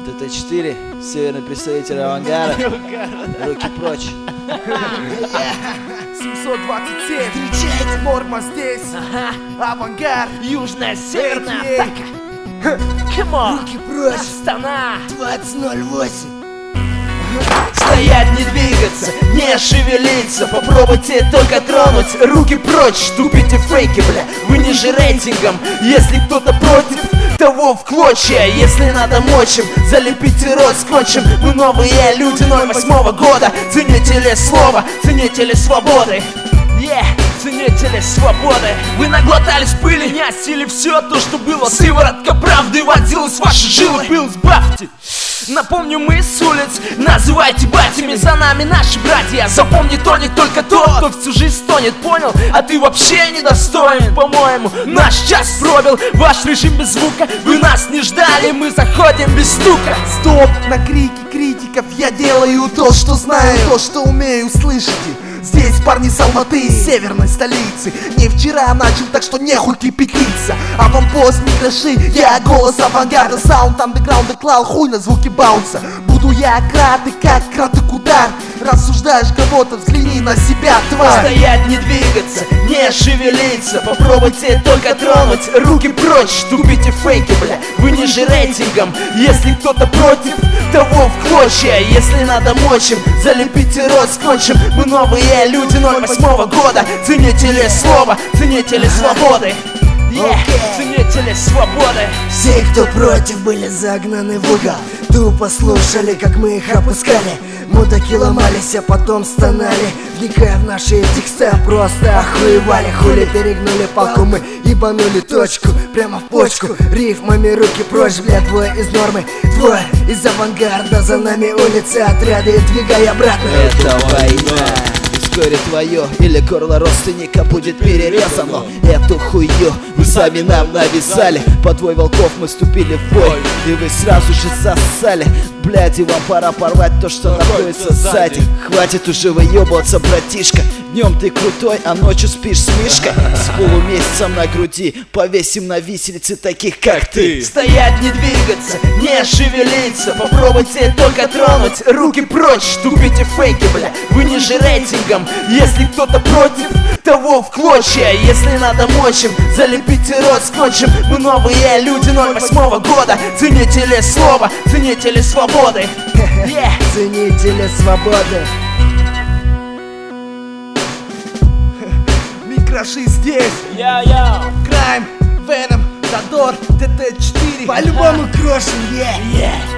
ТТ-4, северный представитель авангарда. Руки прочь. 727, встречайте, норма здесь. Авангард, южная, северная атака. Come on, руки прочь. Астана 2008. Стоять, не двигаться, не шевелиться. Попробуйте только тронуть руки прочь. Тупите фейки, бля, вы ниже рейтингом. Если кто-то против, того в клочья. Если надо мочим, залепите рот скотчем. Мы новые люди 08-го года. Ценители слова, ценители свободы. Ценители свободы. Вы наглотались пыли, не осили все то, что было. Сыворотка правды вонзилась в ваши жилы. Пыл сбавьте. Напомню, мы с улиц, называйте батями. За нами наши братья. Запомни, тонет только тот, кто всю жизнь стонет, понял? А ты вообще недостоин, по-моему. Наш час пробил, ваш режим без звука. Вы нас не ждали, мы заходим без стука. Стоп на крики критиков. Я делаю то, что знаю, то, что умею, слышите? Здесь парни с Алматы, из северной столицы. Не вчера начал, так что нехуй кипятиться. Аванпост, микроши, я голос авангарда. Саунд андеграунда клал, хуй на звуки баунса. Буду я краты, как краток удар. Рассуждаешь кого-то, взгляни на себя, тварь. Стоять, не двигаться, не шевелиться. Попробуйте только тронуть руки прочь. Тупите фейки, бля, вы ниже рейтингом. Если кто-то против, того в клочья. Если надо мочим, залепите рот скотчем. Мы новые люди 08-го года. Ценители слова, ценители свободы. Ценители свободы. Все, кто против, были загнаны в угол. Тупо слушали, как мы их опускали. Мудаки ломались, а потом стонали. Вникая в наши текста, просто охуевали. Хули перегнули палку, мы ебанули точку прямо в почку. Рифмами руки прочь, бля, двое из нормы, двое из авангарда. За нами улицы, отряды, двигай обратно. Это война. Вскоре твое или горло родственника будет перерезано. Эту хую вы сами нам навязали. По двое волков мы вступили в бой, и вы сразу же засали. Блядь, и вам пора порвать то, что находится сзади. Хватит уже выебываться, братишка. Днем ты крутой, а ночью спишь с мишкой. С полумесяцем на груди повесим на виселице таких, как ты. Стоять, не двигаться, не шевелиться. Попробуйте только тронуть руки прочь. Тупите фейки, бля, вы ниже рейтингом. Если кто-то против, того в клочья. Если надо мочим, залепите рот скотчем. Мы новые люди 08-го года. Ценители слова, ценители свободы. Ценители свободы. Микроши здесь. Крайм, Веном, Задор, ТТ-4. По-любому крошим,